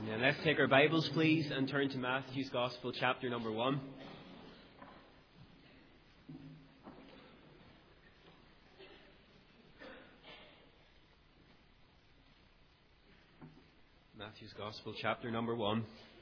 And let's take our Bibles, please, and turn to Matthew's Gospel, chapter number 1. Matthew's Gospel, chapter number 1.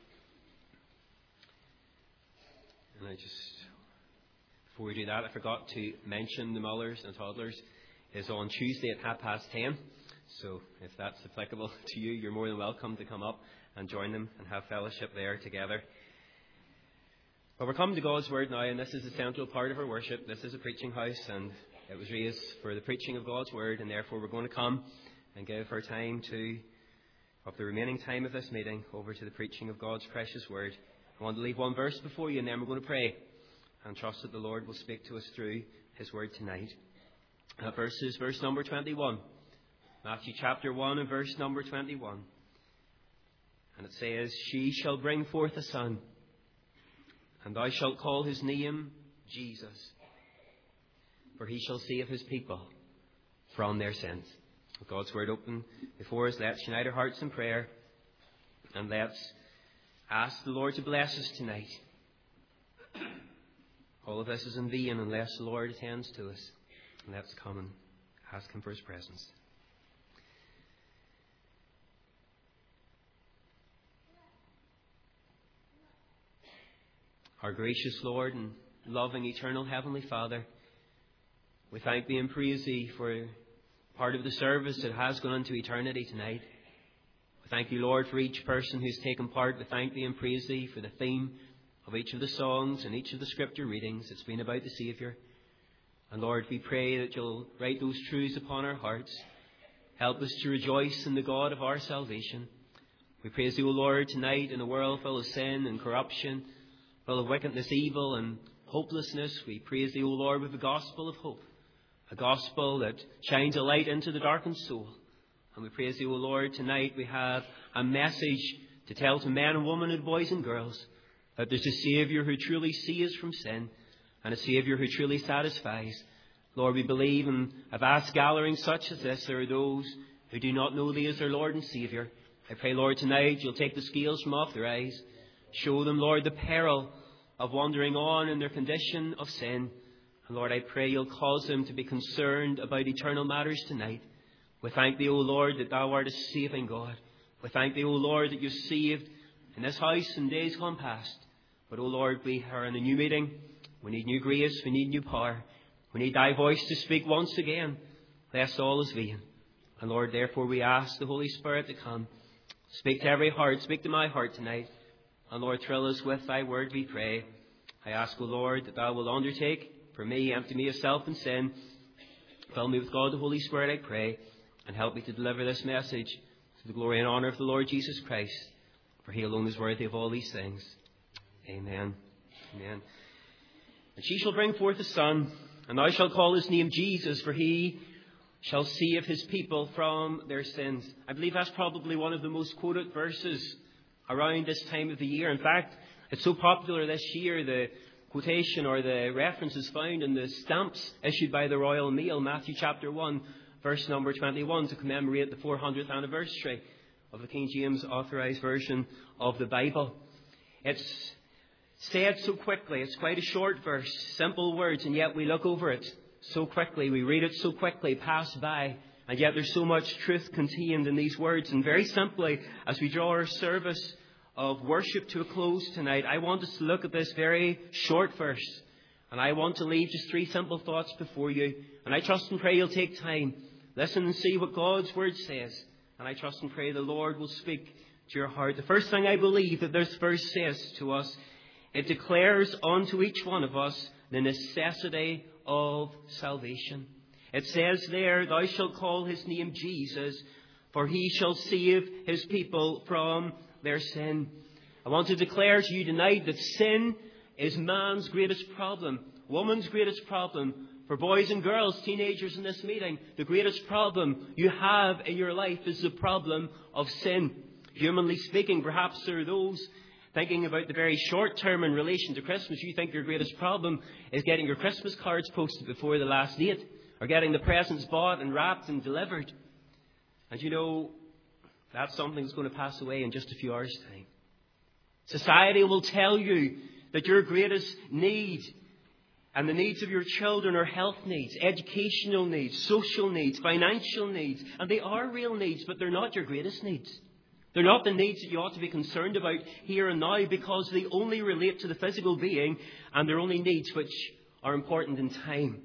And before we do that, I forgot to mention the Mullers and Toddlers is on Tuesday at 10:30. So if that's applicable to you, you're more than welcome to come up and join them and have fellowship there together. But we're coming to God's Word now, and this is a central part of our worship. This is a preaching house, and it was raised for the preaching of God's Word, and therefore we're going to come and give our time of the remaining time of this meeting over to the preaching of God's precious Word. I want to leave one verse before you, and then we're going to pray and trust that the Lord will speak to us through His Word tonight. That verse is verse number 21. Matthew chapter 1 and verse number 21. And it says, "She shall bring forth a son, and thou shalt call his name Jesus, for he shall save his people from their sins." With God's Word open before us, let's unite our hearts in prayer, and let's ask the Lord to bless us tonight. All of this is in vain unless the Lord attends to us. And let's come and ask Him for His presence. Our gracious Lord and loving eternal Heavenly Father, we thank Thee and praise Thee for part of the service that has gone into eternity tonight. We thank You, Lord, for each person who's taken part. We thank Thee and praise Thee for the theme of each of the songs and each of the scripture readings. It's been about the Saviour. And Lord, we pray that You'll write those truths upon our hearts. Help us to rejoice in the God of our salvation. We praise Thee, O Lord, tonight in a world full of sin and corruption, full of wickedness, evil and hopelessness. We praise Thee, O Lord, with the gospel of hope, a gospel that shines a light into the darkened soul. And we praise Thee, O Lord, tonight we have a message to tell to men and women and boys and girls that there's a Saviour who truly saves from sin and a Saviour who truly satisfies. Lord, we believe in a vast gathering such as this, there are those who do not know Thee as their Lord and Saviour. I pray, Lord, tonight You'll take the scales from off their eyes. Show them, Lord, the peril of wandering on in their condition of sin. And Lord, I pray You'll cause them to be concerned about eternal matters tonight. We thank Thee, O Lord, that Thou art a saving God. We thank Thee, O Lord, that You've saved in this house in days gone past. But, O Lord, we are in a new meeting. We need new grace. We need new power. We need Thy voice to speak once again, lest all is vain. And Lord, therefore we ask the Holy Spirit to come. Speak to every heart. Speak to my heart tonight. And Lord, thrill us with Thy Word, we pray. I ask, O Lord, that Thou will undertake for me, empty me of self and sin. Fill me with God the Holy Spirit, I pray, and help me to deliver this message to the glory and honour of the Lord Jesus Christ, for He alone is worthy of all these things. Amen. Amen. "And she shall bring forth a son, and thou shalt call his name Jesus, for he shall save his people from their sins." I believe that's probably one of the most quoted verses around this time of the year. In fact, it's so popular this year, the quotation or the reference is found in the stamps issued by the Royal Mail, Matthew chapter 1, verse number 21, to commemorate the 400th anniversary of the King James Authorised Version of the Bible. It's said so quickly. It's quite a short verse, simple words, and yet we look over it so quickly. We read it so quickly, pass by, and yet there's so much truth contained in these words. And very simply, as we draw our service of worship to a close tonight, I want us to look at this very short verse, and I want to leave just 3 simple thoughts before you. And I trust and pray you'll take time, listen and see what God's Word says. And I trust and pray the Lord will speak to your heart. The first thing I believe that this verse says to us, it declares unto each one of us the necessity of salvation. It says there, "Thou shalt call his name Jesus, for he shall save his people from their sin." I want to declare to you tonight that sin is man's greatest problem, woman's greatest problem. For boys and girls, teenagers in this meeting, the greatest problem you have in your life is the problem of sin. Humanly speaking, perhaps there are those thinking about the very short term in relation to Christmas. You think your greatest problem is getting your Christmas cards posted before the last date, or getting the presents bought and wrapped and delivered. And you know, That's something that's going to pass away in just a few hours' time. Society will tell you that your greatest need and the needs of your children are health needs, educational needs, social needs, financial needs. And they are real needs, but they're not your greatest needs. They're not the needs that you ought to be concerned about here and now, because they only relate to the physical being, and they're only needs which are important in time.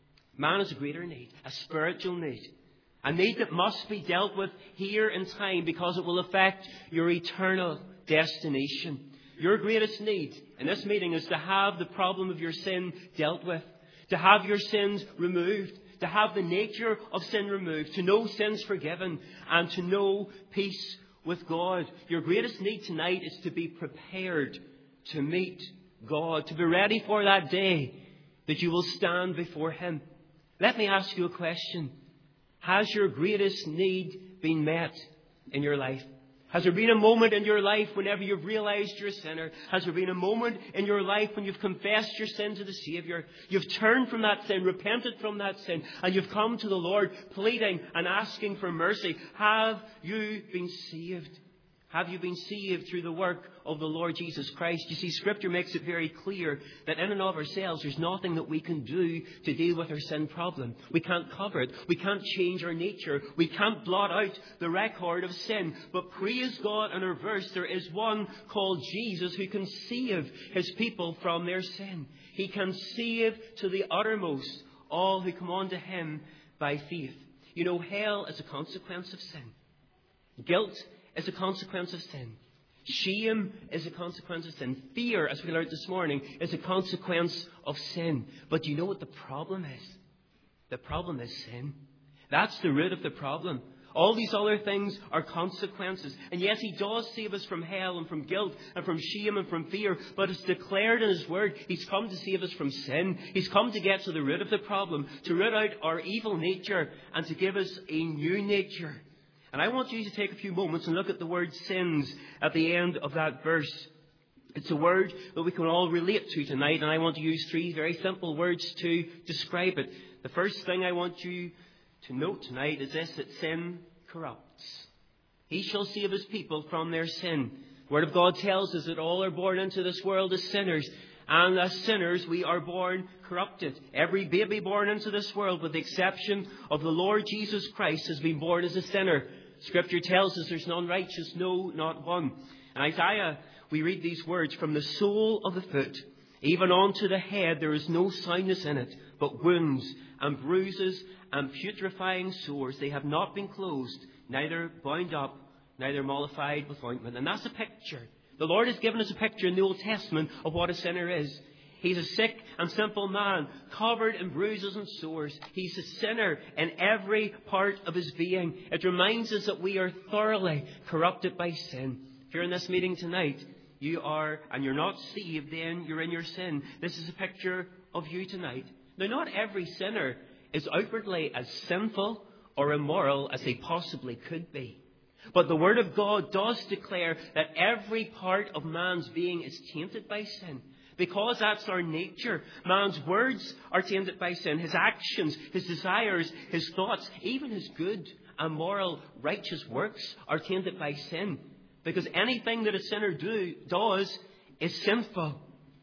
Man has a greater need, a spiritual need. A need that must be dealt with here in time, because it will affect your eternal destination. Your greatest need in this meeting is to have the problem of your sin dealt with, to have your sins removed, to have the nature of sin removed, to know sins forgiven, and to know peace with God. Your greatest need tonight is to be prepared to meet God, to be ready for that day that you will stand before Him. Let me ask you a question. Has your greatest need been met in your life? Has there been a moment in your life whenever you've realized you're a sinner? Has there been a moment in your life when you've confessed your sin to the Saviour? You've turned from that sin, repented from that sin, and you've come to the Lord pleading and asking for mercy. Have you been saved? Have you been saved through the work of the Lord Jesus Christ? You see, Scripture makes it very clear that in and of ourselves, there's nothing that we can do to deal with our sin problem. We can't cover it. We can't change our nature. We can't blot out the record of sin. But praise God, in our verse, there is one called Jesus who can save His people from their sin. He can save to the uttermost all who come unto Him by faith. You know, hell is a consequence of sin. Guilt is a consequence of sin. Shame is a consequence of sin. Fear, as we learned this morning, is a consequence of sin. But do you know what the problem is? The problem is sin. That's the root of the problem. All these other things are consequences. And yes, He does save us from hell and from guilt and from shame and from fear. But it's declared in His Word, He's come to save us from sin. He's come to get to the root of the problem, to root out our evil nature and to give us a new nature. And I want you to take a few moments and look at the word sins at the end of that verse. It's a word that we can all relate to tonight, and I want to use three very simple words to describe it. The first thing I want you to note tonight is this, that sin corrupts. He shall save His people from their sin. The Word of God tells us that all are born into this world as sinners. And as sinners, we are born corrupted. Every baby born into this world, with the exception of the Lord Jesus Christ, has been born as a sinner. Scripture tells us there's none righteous, no, not one. In Isaiah, we read these words, from the sole of the foot, even unto the head, there is no soundness in it, but wounds and bruises and putrefying sores. They have not been closed, neither bound up, neither mollified with ointment. And that's a picture. The Lord has given us a picture in the Old Testament of what a sinner is. He's a sick and simple man, covered in bruises and sores. He's a sinner in every part of his being. It reminds us that we are thoroughly corrupted by sin. If you're in this meeting tonight, you are, and you're not saved, then you're in your sin. This is a picture of you tonight. Now, not every sinner is outwardly as sinful or immoral as they possibly could be. But the Word of God does declare that every part of man's being is tainted by sin. Because that's our nature. Man's words are tainted by sin. His actions, his desires, his thoughts, even his good and moral righteous works are tainted by sin. Because anything that a sinner does is sinful.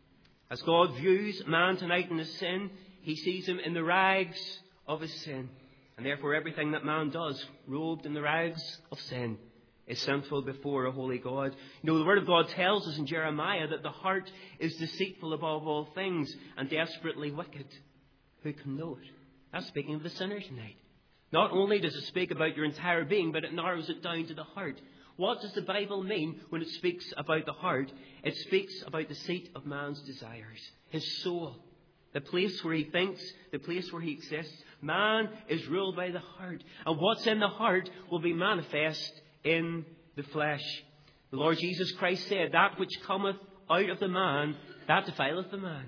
As God views man tonight in his sin, He sees him in the rags of his sin. And therefore everything that man does, robed in the rags of sin, is sinful before a holy God. You know, the Word of God tells us in Jeremiah that the heart is deceitful above all things and desperately wicked. Who can know it? That's speaking of the sinner tonight. Not only does it speak about your entire being, but it narrows it down to the heart. What does the Bible mean when it speaks about the heart? It speaks about the seat of man's desires, his soul, the place where he thinks, the place where he exists. Man is ruled by the heart. And what's in the heart will be manifest in the flesh. The Lord Jesus Christ said, that which cometh out of the man, that defileth the man.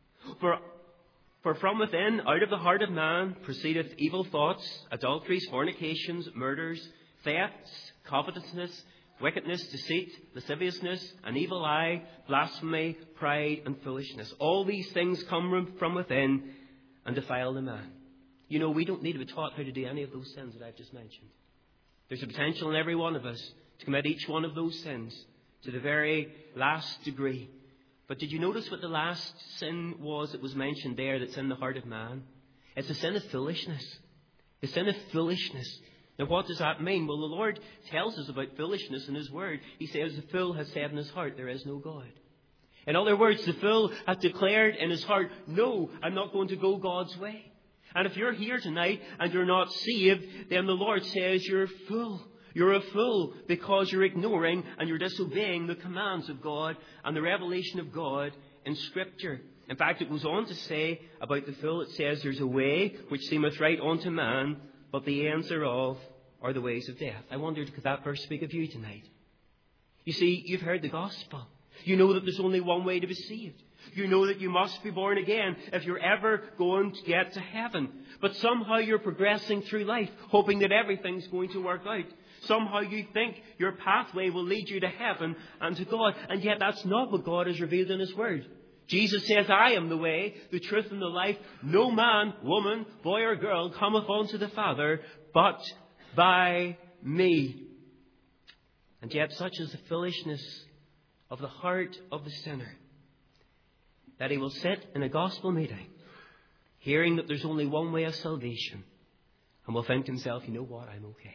For from within, out of the heart of man, proceedeth evil thoughts, adulteries, fornications, murders, thefts, covetousness, wickedness, deceit, lasciviousness, an evil eye, blasphemy, pride, and foolishness. All these things come from within and defile the man. You know, we don't need to be taught how to do any of those sins that I've just mentioned. There's a potential in every one of us to commit each one of those sins to the very last degree. But did you notice what the last sin was that was mentioned there that's in the heart of man? It's the sin of foolishness. The sin of foolishness. Now what does that mean? Well, the Lord tells us about foolishness in His Word. He says, the fool has said in his heart, there is no God. In other words, the fool has declared in his heart, no, I'm not going to go God's way. And if you're here tonight and you're not saved, then the Lord says you're a fool. You're a fool because you're ignoring and you're disobeying the commands of God and the revelation of God in Scripture. In fact, it goes on to say about the fool, it says, there's a way which seemeth right unto man, but the ends thereof are the ways of death. I wondered, could that verse speak of you tonight? You see, you've heard the gospel. You know that there's only one way to be saved. You know that you must be born again if you're ever going to get to heaven. But somehow you're progressing through life, hoping that everything's going to work out. Somehow you think your pathway will lead you to heaven and to God. And yet that's not what God has revealed in His Word. Jesus says, I am the way, the truth, and the life. No man, woman, boy or girl cometh unto the Father but by me. And yet such is the foolishness of the heart of the sinner, that he will sit in a gospel meeting, hearing that there's only one way of salvation, and will think to himself, you know what, I'm okay.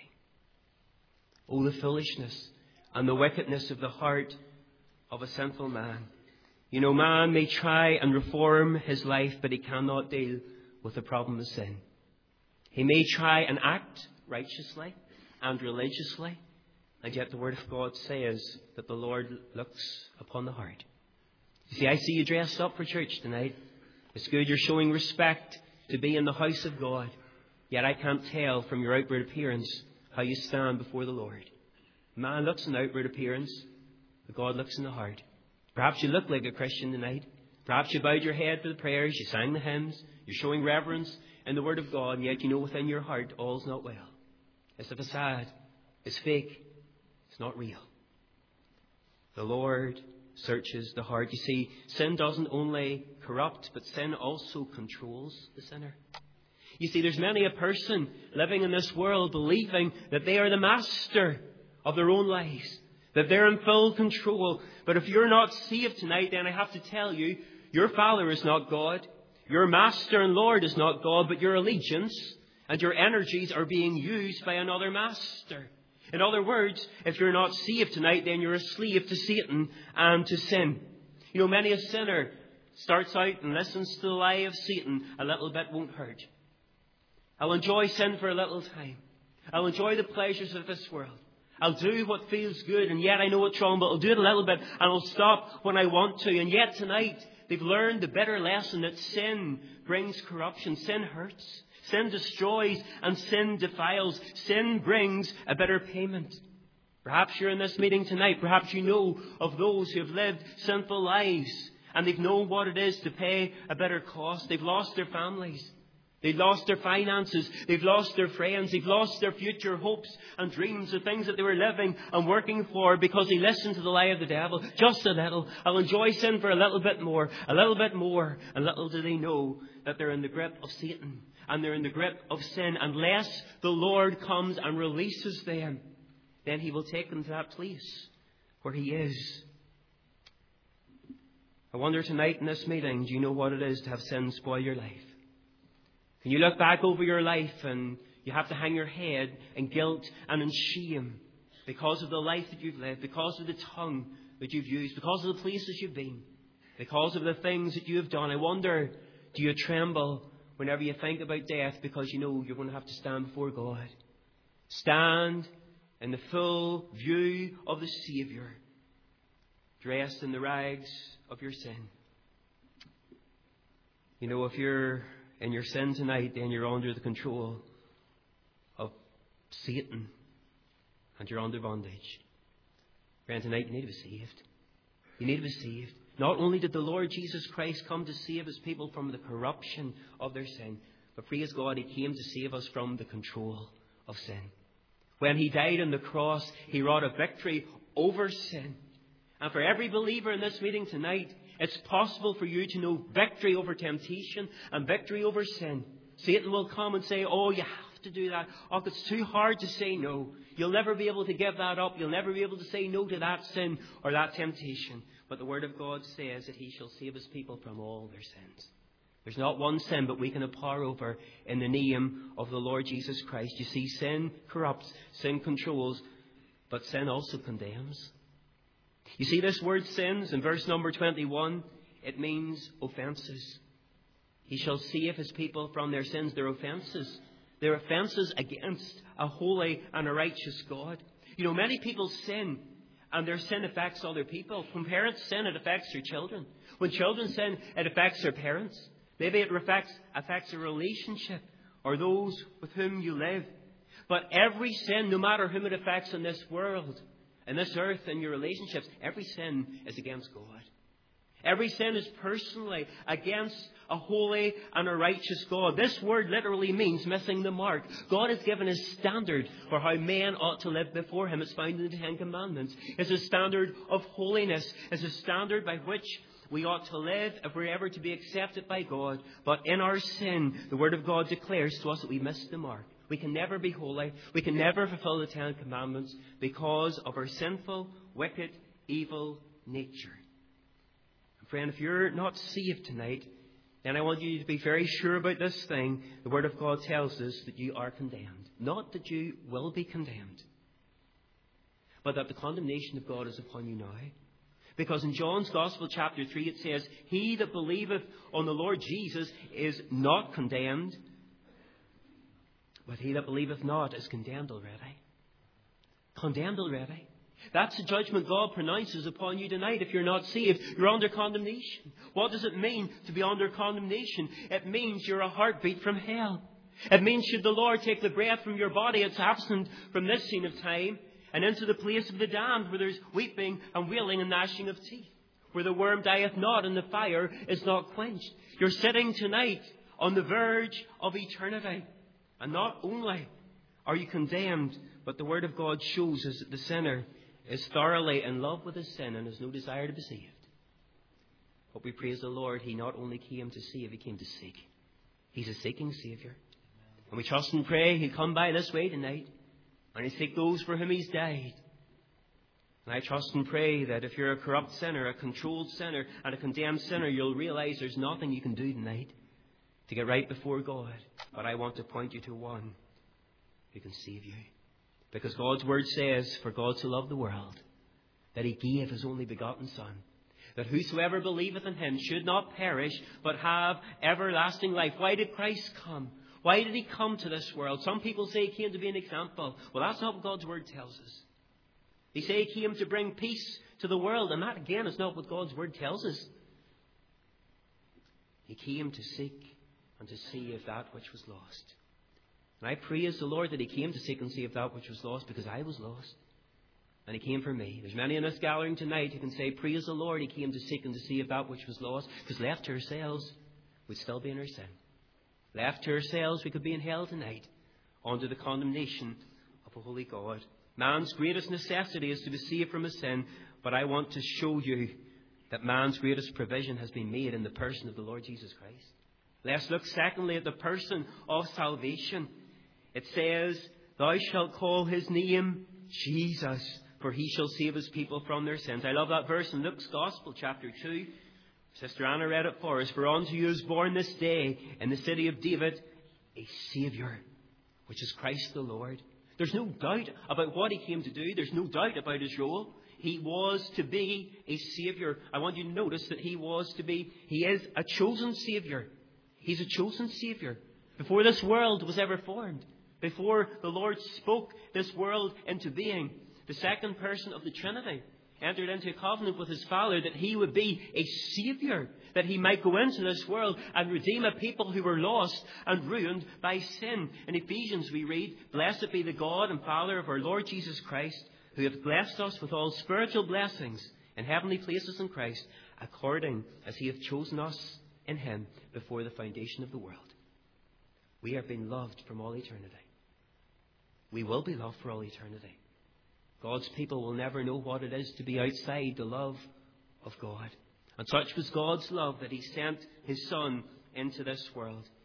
Oh, the foolishness and the wickedness of the heart of a sinful man. You know, man may try and reform his life, but he cannot deal with the problem of sin. He may try and act righteously and religiously, and yet the Word of God says that the Lord looks upon the heart. You see, I see you dressed up for church tonight. It's good you're showing respect to be in the house of God. Yet I can't tell from your outward appearance how you stand before the Lord. Man looks in outward appearance, but God looks in the heart. Perhaps you look like a Christian tonight. Perhaps you bowed your head for the prayers, you sang the hymns, you're showing reverence in the Word of God, and yet you know within your heart all's not well. It's a facade. It's fake. It's not real. The Lord searches the heart. You see, sin doesn't only corrupt, but sin also controls the sinner. You see, there's many a person living in this world believing that they are the master of their own lives, that they're in full control. But if you're not saved tonight, then I have to tell you, your Father is not God. Your Master and Lord is not God, but your allegiance and your energies are being used by another master. In other words, if you're not saved tonight, then you're a slave to Satan and to sin. You know, many a sinner starts out and listens to the lie of Satan. A little bit won't hurt. I'll enjoy sin for a little time. I'll enjoy the pleasures of this world. I'll do what feels good, and yet I know it's wrong, but I'll do it a little bit, and I'll stop when I want to. And yet tonight, they've learned the bitter lesson that sin brings corruption. Sin hurts. Sin destroys and sin defiles. Sin brings a bitter payment. Perhaps you're in this meeting tonight. Perhaps you know of those who have lived sinful lives and they've known what it is to pay a bitter cost. They've lost their families. They've lost their finances. They've lost their friends. They've lost their future hopes and dreams, the things that they were living and working for because they listened to the lie of the devil. Just a little. I'll enjoy sin for a little bit more. A little bit more. And little do they know that they're in the grip of Satan. And they're in the grip of sin. Unless the Lord comes and releases them, then He will take them to that place where He is. I wonder tonight in this meeting, do you know what it is to have sin spoil your life? Can you look back over your life and you have to hang your head in guilt and in shame because of the life that you've lived, because of the tongue that you've used, because of the places you've been, because of the things that you have done? I wonder, do you tremble whenever you think about death because you know you're going to have to stand before God? Stand in the full view of the Saviour, dressed in the rags of your sin. You know, if you're in your sin tonight, then you're under the control of Satan and you're under bondage. Friend, tonight you need to be saved. You need to be saved. Not only did the Lord Jesus Christ come to save His people from the corruption of their sin, but praise God, He came to save us from the control of sin. When He died on the cross, He wrought a victory over sin. And for every believer in this meeting tonight, it's possible for you to know victory over temptation and victory over sin. Satan will come and say, oh, you have have to do that. Oh, it's too hard to say no. You'll never be able to give that up. You'll never be able to say no to that sin or that temptation. But the Word of God says that He shall save His people from all their sins. There's not one sin but we can have power over in the name of the Lord Jesus Christ. You see, sin corrupts, sin controls, but sin also condemns. You see this word sins in verse number 21, it means offences. He shall save His people from their sins. They're offences. They're offences against a holy and a righteous God. You know, many people sin, and their sin affects other people. When parents sin, it affects their children. When children sin, it affects their parents. Maybe it affects a relationship or those with whom you live. But every sin, no matter whom it affects in this world, in this earth, in your relationships, every sin is against God. Every sin is personally against a holy and a righteous God. This word literally means missing the mark. God has given His standard for how men ought to live before Him. It's found in the Ten Commandments. It's a standard of holiness. It's a standard by which we ought to live if we're ever to be accepted by God. But in our sin, the Word of God declares to us that we missed the mark. We can never be holy. We can never fulfill the Ten Commandments because of our sinful, wicked, evil nature. Friend, if you're not saved tonight, then I want you to be very sure about this thing. The Word of God tells us that you are condemned. Not that you will be condemned, but that the condemnation of God is upon you now. Because in John's Gospel, chapter 3, it says, He that believeth on the Lord Jesus is not condemned, but he that believeth not is condemned already. Condemned already. That's the judgment God pronounces upon you tonight. If you're not saved, you're under condemnation. What does it mean to be under condemnation? It means you're a heartbeat from hell. It means should the Lord take the breath from your body, it's absent from this scene of time, and into the place of the damned, where there's weeping and wailing and gnashing of teeth, where the worm dieth not and the fire is not quenched. You're sitting tonight on the verge of eternity. And not only are you condemned, but the Word of God shows us that the sinner is thoroughly in love with his sin and has no desire to be saved. But we praise the Lord, He not only came to save, He came to seek. He's a seeking Saviour. And we trust and pray He'll come by this way tonight and He'll seek those for whom He's died. And I trust and pray that if you're a corrupt sinner, a controlled sinner, and a condemned sinner, you'll realize there's nothing you can do tonight to get right before God. But I want to point you to one who can save you. Because God's Word says, for God so loved the world, that He gave His only begotten Son, that whosoever believeth in Him should not perish, but have everlasting life. Why did Christ come? Why did He come to this world? Some people say He came to be an example. Well, that's not what God's Word tells us. They say He came to bring peace to the world, and that again is not what God's Word tells us. He came to seek and to save that which was lost. And I praise the Lord that He came to seek and save that which was lost, because I was lost. And He came for me. There's many in this gathering tonight who can say, praise the Lord, He came to seek and to save that which was lost. Because left to ourselves, we'd still be in our sin. Left to ourselves, we could be in hell tonight, under the condemnation of a holy God. Man's greatest necessity is to be saved from his sin. But I want to show you that man's greatest provision has been made in the person of the Lord Jesus Christ. Let's look secondly at the person of salvation. It says, thou shalt call His name Jesus, for He shall save His people from their sins. I love that verse in Luke's Gospel, chapter 2. Sister Anna read it for us. For unto you is born this day in the city of David a Saviour, which is Christ the Lord. There's no doubt about what He came to do. There's no doubt about His role. He was to be a Saviour. I want you to notice that He is a chosen Saviour. He's a chosen Saviour. Before this world was ever formed, before the Lord spoke this world into being, the second person of the Trinity entered into a covenant with His Father that He would be a Saviour, that He might go into this world and redeem a people who were lost and ruined by sin. In Ephesians we read, blessed be the God and Father of our Lord Jesus Christ, who hath blessed us with all spiritual blessings in heavenly places in Christ, according as He hath chosen us in Him before the foundation of the world. We are being loved from all eternity. We will be loved for all eternity. God's people will never know what it is to be outside the love of God. And such was God's love that He sent His Son into this world.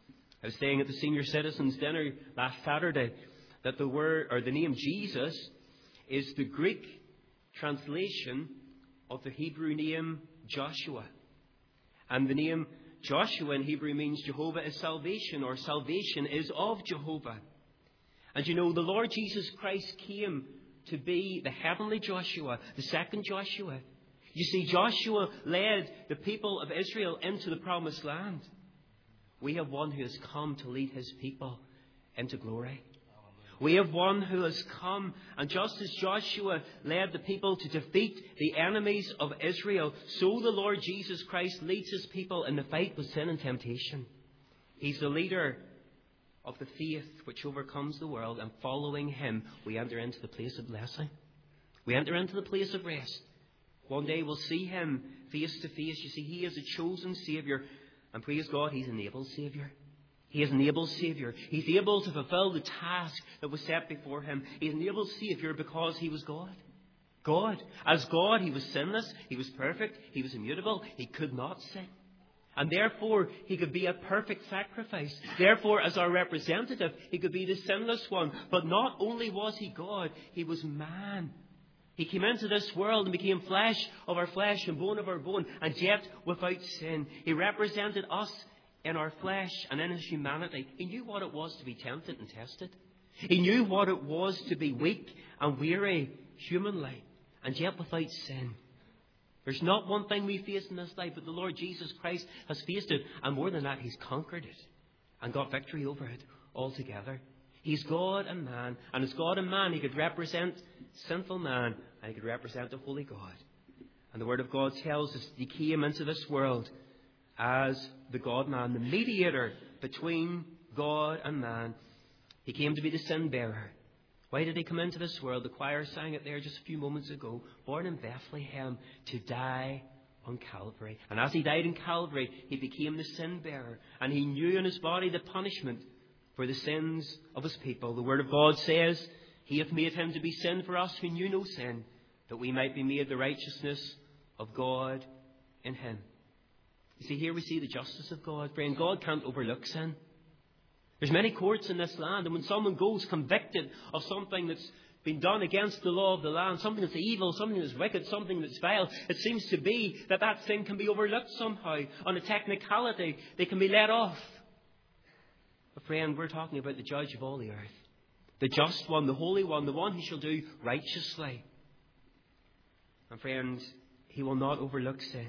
I was saying at the senior citizens dinner last Saturday that the word, or the name Jesus, is the Greek translation of the Hebrew name Joshua. And the name Joshua in Hebrew means Jehovah is salvation, or salvation is of Jehovah. And you know, the Lord Jesus Christ came to be the heavenly Joshua, the second Joshua. You see, Joshua led the people of Israel into the promised land. We have one who has come to lead his people into glory. We have one who has come, and just as Joshua led the people to defeat the enemies of Israel, so the Lord Jesus Christ leads his people in the fight with sin and temptation. He's the leader of the faith which overcomes the world, and following him, we enter into the place of blessing. We enter into the place of rest. One day we'll see him face to face. You see, he is a chosen Saviour, and praise God, he's an able Saviour. He is an able Saviour. He's able to fulfill the task that was set before him. He's an able Saviour because he was God. God. As God, he was sinless. He was perfect. He was immutable. He could not sin. And therefore, he could be a perfect sacrifice. Therefore, as our representative, he could be the sinless one. But not only was he God, he was man. He came into this world and became flesh of our flesh and bone of our bone, and yet without sin. He represented us in our flesh and in his humanity. He knew what it was to be tempted and tested. He knew what it was to be weak and weary humanly, and yet without sin. There's not one thing we face in this life, but the Lord Jesus Christ has faced it, and more than that, he's conquered it and got victory over it altogether. He's God and man, and as God and man, he could represent sinful man, and he could represent the holy God. And the Word of God tells us he came into this world as the God-man, the mediator between God and man. He came to be the sin-bearer. Why did he come into this world? The choir sang it there just a few moments ago. Born in Bethlehem to die on Calvary. And as he died on Calvary, he became the sin-bearer. And he knew in his body the punishment for the sins of his people. The Word of God says, he hath made him to be sin for us who knew no sin, that we might be made the righteousness of God in him. You see, here we see the justice of God. Friend, God can't overlook sin. There's many courts in this land, and when someone goes convicted of something that's been done against the law of the land, something that's evil, something that's wicked, something that's vile, it seems to be that that sin can be overlooked somehow. On a technicality, they can be let off. But friend, we're talking about the judge of all the earth. The just one, the holy one, the one who shall do righteously. And friend, he will not overlook sin.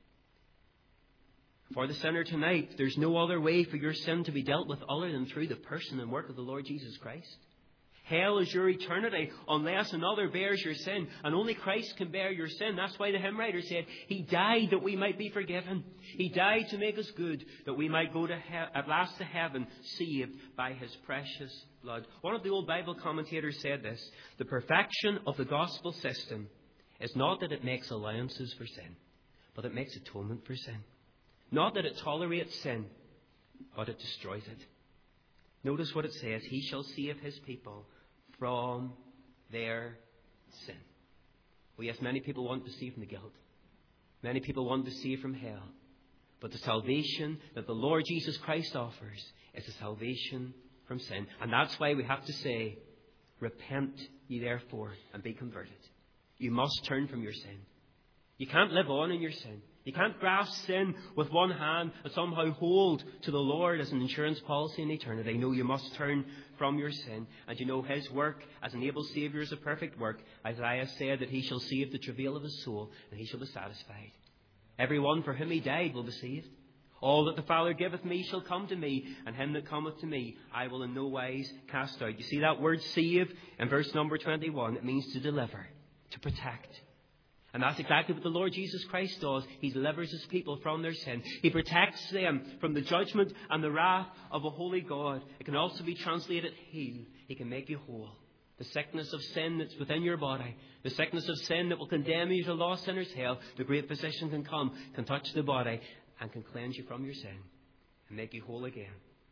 For the sinner tonight, there's no other way for your sin to be dealt with other than through the person and work of the Lord Jesus Christ. Hell is your eternity unless another bears your sin. And only Christ can bear your sin. That's why the hymn writer said, he died that we might be forgiven. He died to make us good, that we might go to at last to heaven, saved by his precious blood. One of the old Bible commentators said this: the perfection of the gospel system is not that it makes allowances for sin, but it makes atonement for sin. Not that it tolerates sin, but it destroys it. Notice what it says: he shall save his people from their sin. Oh yes, many people want to save from the guilt. Many people want to save from hell. But the salvation that the Lord Jesus Christ offers is a salvation from sin. And that's why we have to say, repent ye therefore and be converted. You must turn from your sin. You can't live on in your sin. You can't grasp sin with one hand and somehow hold to the Lord as an insurance policy in eternity. No, you must turn from your sin. And you know, his work as an able Saviour is a perfect work. Isaiah said that he shall save the travail of his soul, and he shall be satisfied. Everyone for whom he died will be saved. All that the Father giveth me shall come to me, and him that cometh to me I will in no wise cast out. You see that word save in verse number 21. It means to deliver, to protect. And that's exactly what the Lord Jesus Christ does. He delivers his people from their sin. He protects them from the judgment and the wrath of a holy God. It can also be translated heal. He can make you whole. The sickness of sin that's within your body, the sickness of sin that will condemn you to lost sinner's hell, the great physician can come, can touch the body, and can cleanse you from your sin and make you whole again.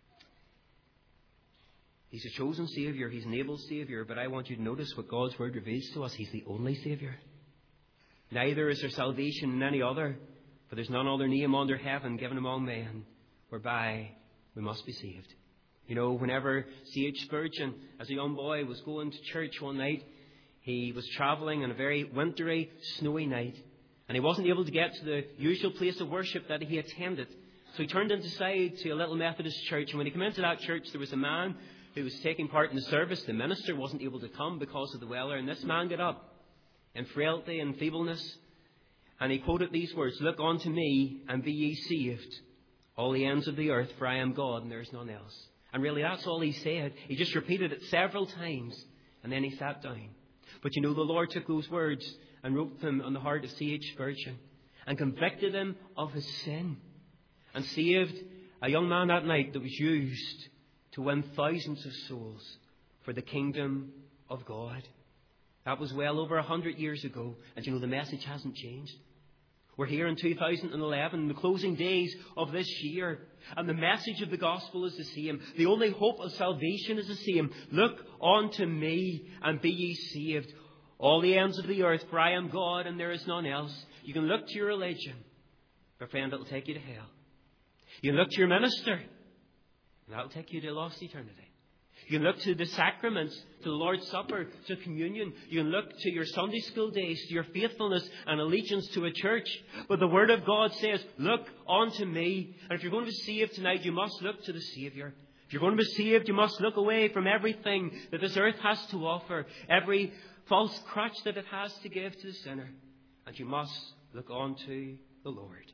He's a chosen Saviour. He's an able Saviour. But I want you to notice what God's Word reveals to us. He's the only Saviour. Neither is there salvation in any other, for there's none other name under heaven given among men whereby we must be saved. You know, whenever C.H. Spurgeon, as a young boy, was going to church one night, he was travelling on a very wintry, snowy night, and he wasn't able to get to the usual place of worship that he attended. So he turned inside to a little Methodist church, and when he came into that church, there was a man who was taking part in the service. The minister wasn't able to come because of the weather, and this man got up in frailty and feebleness, and he quoted these words, "Look unto me, and be ye saved, all the ends of the earth, for I am God, and there is none else." And really, that's all he said. He just repeated it several times, and then he sat down. But you know, the Lord took those words and wrote them on the heart of C.H. Spurgeon and convicted him of his sin and saved a young man that night that was used to win thousands of souls for the kingdom of God. That was well over 100 years ago, and you know, the message hasn't changed. We're here in 2011, the closing days of this year, and the message of the gospel is the same. The only hope of salvation is the same. Look unto me, and be ye saved, all the ends of the earth, for I am God, and there is none else. You can look to your religion, but friend, it'll take you to hell. You can look to your minister, and that'll take you to a lost eternity. You can look to the sacraments, to the Lord's Supper, to communion. You can look to your Sunday school days, to your faithfulness and allegiance to a church. But the Word of God says, look unto me. And if you're going to be saved tonight, you must look to the Saviour. If you're going to be saved, you must look away from everything that this earth has to offer, every false crutch that it has to give to the sinner. And you must look unto the Lord.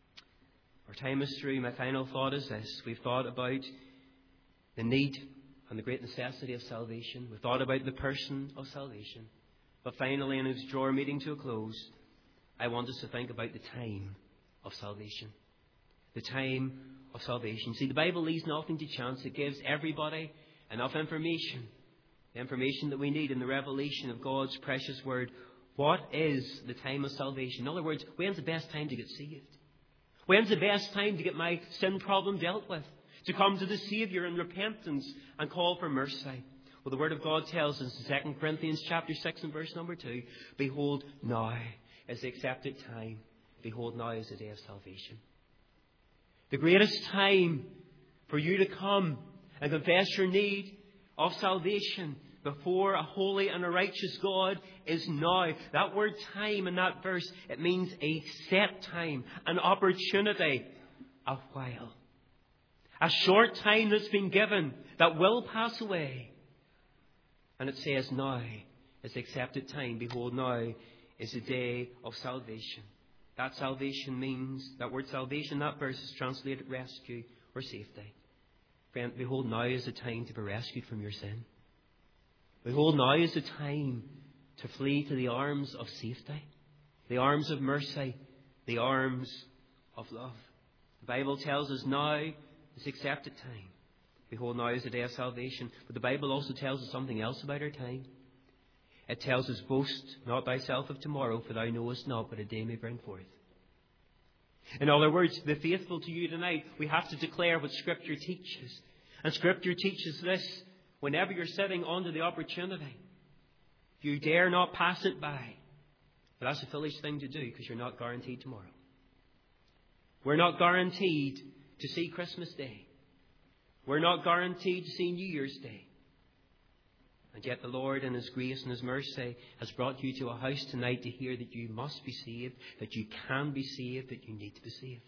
Our time is through. My final thought is this. We've thought about the need and the great necessity of salvation. We thought about the person of salvation. But finally, and as we draw our meeting to a close, I want us to think about the time of salvation. The time of salvation. See, the Bible leaves nothing to chance. It gives everybody enough information. The information that we need in the revelation of God's precious Word. What is the time of salvation? In other words, when's the best time to get saved? When's the best time to get my sin problem dealt with? To come to the Saviour in repentance and call for mercy. Well, the Word of God tells us in 2 Corinthians chapter 6 and verse number 2, behold, now is the accepted time. Behold, now is the day of salvation. The greatest time for you to come and confess your need of salvation before a holy and a righteous God is now. That word time in that verse, it means a set time, an opportunity, a while. A short time that's been given that will pass away. And it says now is the accepted time. Behold, now is the day of salvation. That salvation means, that word salvation, that verse is translated rescue or safety. Friend, behold, now is the time to be rescued from your sin. Behold, now is the time to flee to the arms of safety, the arms of mercy, the arms of love. The Bible tells us now is accepted time. Behold, now is the day of salvation. But the Bible also tells us something else about our time. It tells us, boast not thyself of tomorrow, for thou knowest not what a day may bring forth. In other words, to be faithful to you tonight, we have to declare what Scripture teaches. And Scripture teaches this, whenever you're sitting under the opportunity, you dare not pass it by. But that's a foolish thing to do, because you're not guaranteed tomorrow. We're not guaranteed to see Christmas Day. We're not guaranteed to see New Year's Day. And yet the Lord in His grace and His mercy has brought you to a house tonight to hear that you must be saved, that you can be saved, that you need to be saved.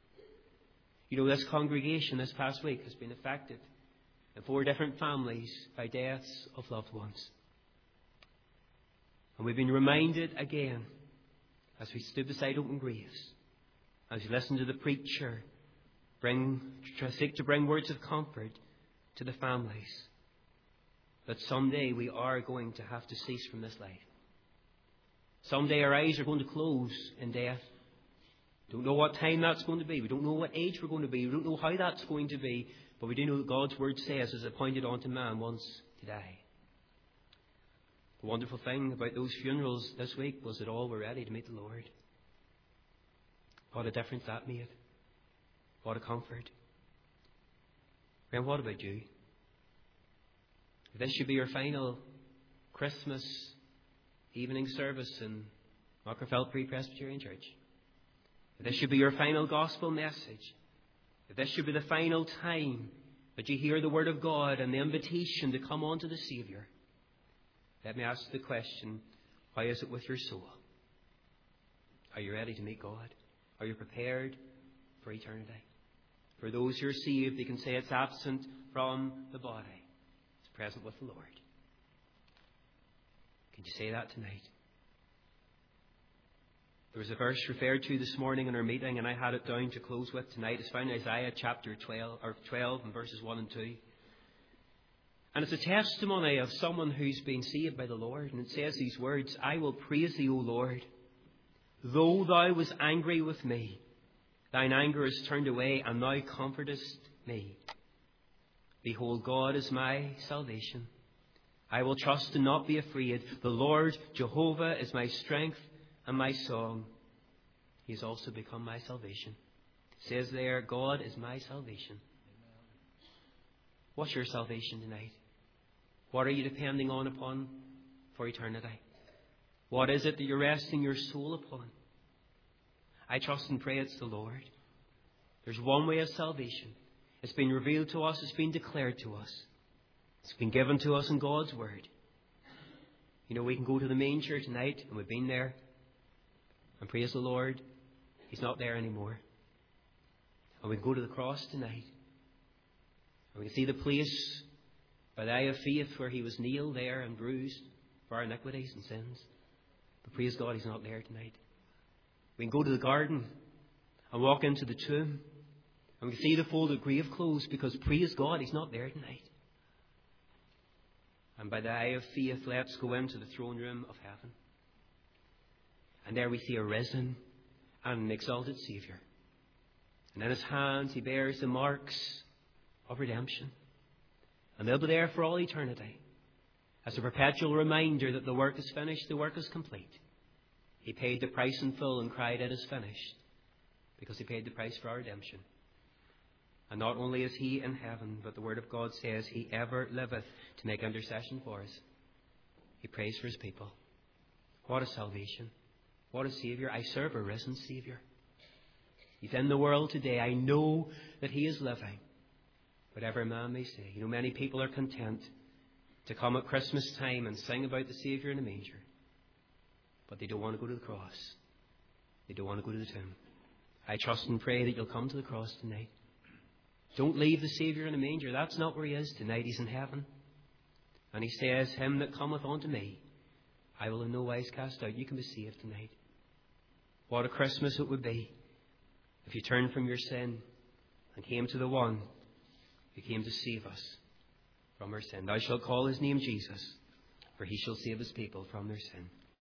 You know, this congregation this past week has been affected in 4 different families by deaths of loved ones. And we've been reminded again, as we stood beside open graves, as we listened to the preacher seek to bring words of comfort to the families, that someday we are going to have to cease from this life. Someday our eyes are going to close in death. We don't know what time that's going to be. We don't know what age we're going to be. We don't know how that's going to be. But we do know that God's Word says, as appointed unto man once to die. The wonderful thing about those funerals this week was that all were ready to meet the Lord. What a difference that made. What a comfort. And what about you? If this should be your final Christmas evening service in Magherafelt Free Presbyterian Church, if this should be your final gospel message, If this should be the final time that you hear the word of God and the invitation to come on to the Saviour, let me ask the question, how is it with your soul? Are you ready to meet God? Are you prepared for eternity? For those who are saved, they can say it's absent from the body. It's present with the Lord. Can you say that tonight? There was a verse referred to this morning in our meeting, and I had it down to close with tonight. It's found in Isaiah chapter 12 and verses 1 and 2. And it's a testimony of someone who's been saved by the Lord. And it says these words, I will praise thee, O Lord. Though thou wast angry with me, thine anger is turned away, and thou comfortest me. Behold, God is my salvation. I will trust and not be afraid. The Lord Jehovah is my strength and my song. He has also become my salvation. It says there, God is my salvation. What's your salvation tonight? What are you depending upon for eternity? What is it that you're resting your soul upon? I trust and pray it's the Lord. There's one way of salvation. It's been revealed to us. It's been declared to us. It's been given to us in God's Word. You know, we can go to the manger tonight, and we've been there. And praise the Lord, He's not there anymore. And we can go to the cross tonight. And we can see the place by the eye of faith where He was nailed there and bruised for our iniquities and sins. But praise God, He's not there tonight. We can go to the garden and walk into the tomb. And we can see the folded grave clothes, because praise God, He's not there tonight. And by the eye of faith, let's go into the throne room of heaven. And there we see a risen and an exalted Saviour. And in His hands He bears the marks of redemption. And they'll be there for all eternity as a perpetual reminder that the work is finished, the work is complete. He paid the price in full and cried, it is finished, because He paid the price for our redemption. And not only is He in heaven, but the Word of God says He ever liveth to make intercession for us. He prays for His people. What a salvation. What a Saviour. I serve a risen Saviour. He's in the world today. I know that He is living. Whatever man may say. You know, many people are content to come at Christmas time and sing about the Saviour in the manger. But they don't want to go to the cross. They don't want to go to the tomb. I trust and pray that you'll come to the cross tonight. Don't leave the Saviour in the manger. That's not where He is tonight. He's in heaven. And He says, him that cometh unto me, I will in no wise cast out. You can be saved tonight. What a Christmas it would be if you turned from your sin and came to the one who came to save us from our sin. Thou shalt call His name Jesus, for He shall save His people from their sin.